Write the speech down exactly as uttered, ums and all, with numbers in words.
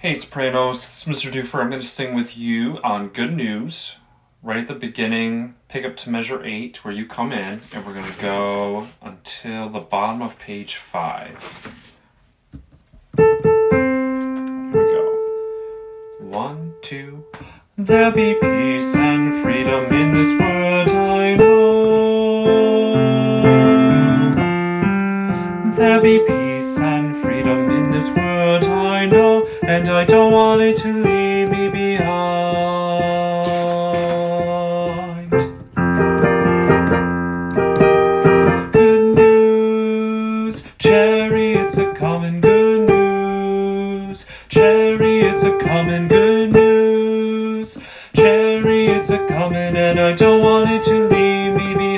Hey Sopranos, this is Mister Doofer. I'm going to sing with you on Good News. Right at the beginning, pick up to measure eight where you come in, and we're going to go until the bottom of page five. Here we go. One, two. There'll be peace and freedom in this world, I know. There'll be peace and freedom in this world, I know, and I don't want it to leave me behind. Good news, chariots are coming, good news, chariots are coming, good news, chariots are coming, and I don't want it to leave me behind.